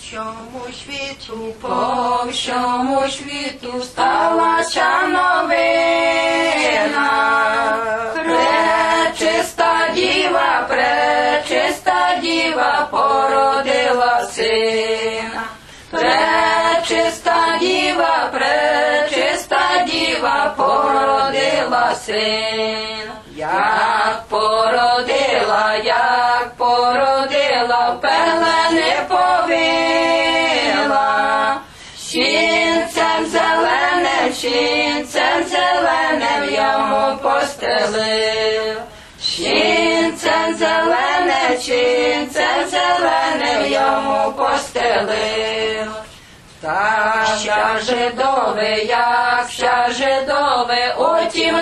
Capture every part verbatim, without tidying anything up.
всьому світу, по всьому світу сталася новина. Пречиста діва, пречиста діва породила сина. Пречиста діва, пречиста діва породила сина. Як породила, як породила, пелени повила. Сінцем зеленим, сінцем зеленим йому постелив. Сінцем зеленим, сінцем зеленим йому постелив. Та ща жидове, як ща жидове, утім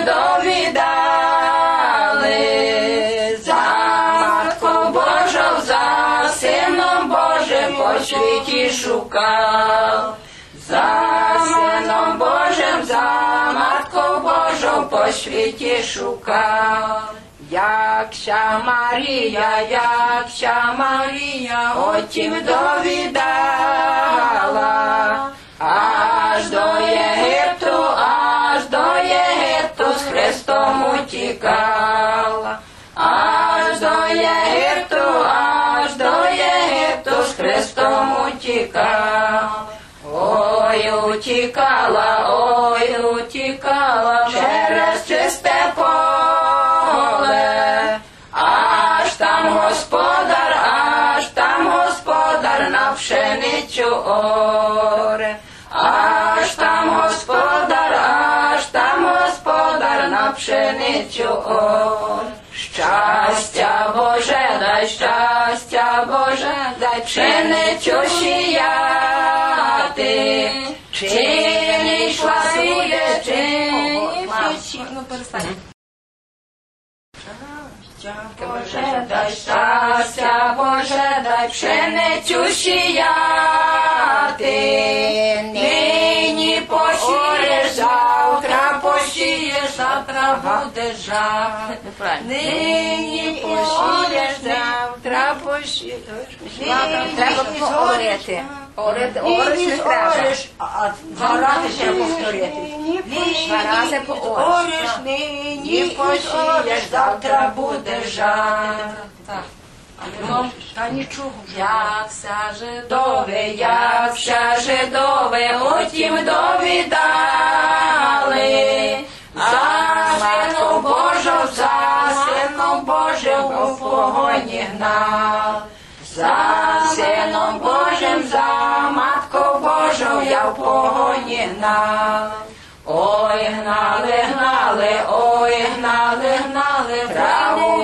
довідали. За Матку Божу, за Сином Божим по світі шукав. За Сином Божим, за Матку Божу по світі шукав. Якся Марія, якся Марія, отім довідала, аж до Єгипту, аж до Єгипту з Христом утікала, аж до Єгипту, аж до Єгипту з Христом утікала. Ой, утікала, ой, утікала через чисте поле, аж там господар, аж там господар на пшеницю оре, аж там господар, аж там господар на пшеницю оре. Щастя Боже, дай, щастя Боже, дай пшеницю сіяти. Чи не йшла сіє, чи не йшла. ну перестань. Щастя Боже, дай, щастя Боже, дай пшеницю сіяти. Нині посієш, завтра посієш, завтра буде жати. Нині посієш, завтра посієш. Треба поорити. Орити, орити не треба. А два рази ще повторити. Два рази поориш. Нині посієш, завтра буде жати. Та нічого вже. Якся жидове, якся жидове, утім довідали. За Сином Божим, за Сином Божим у погоні гнав. За Сином Божим, за Матку Божу я в погоні гнав. Ой, гнали, гнали, ой, гнали, гнали, траву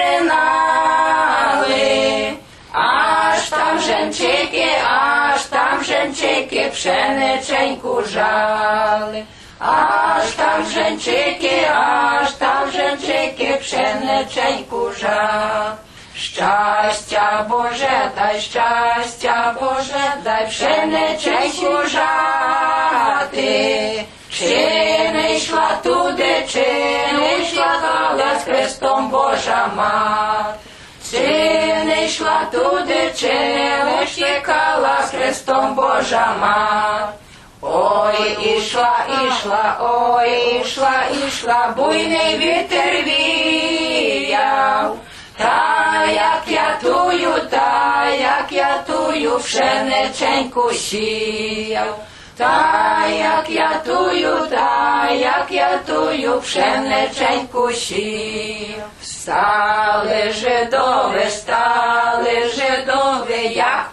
виринали. Аж там женчики, аж там женчики пшениченьку жали. Аж там женчики, аж там женчики пшениченьку жали. Щастя Боже, дай, щастя Боже, дай пшениченьку жати. Чи не йшла туди, чи не йшла з Христом Божа мать? Чи не йшла туди, чи не втікала з Христом Божа мать? Ой, ішла, ішла, ой, ішла, ішла, буйний вітер віяв. Та як я тую, та як я тую, пшениченьку сіяв. Та як я тую, та як я тую, пшениченьку сіяв. Стали жидове, стали жидове, як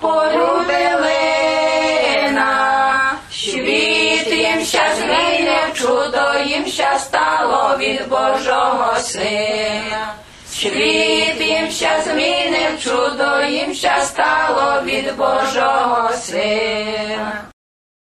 порубилина. Світ їмся змінив, чудо їмся стало від Божого Сина. Світ їмся змінив, чудо їмся стало від Божого Сина.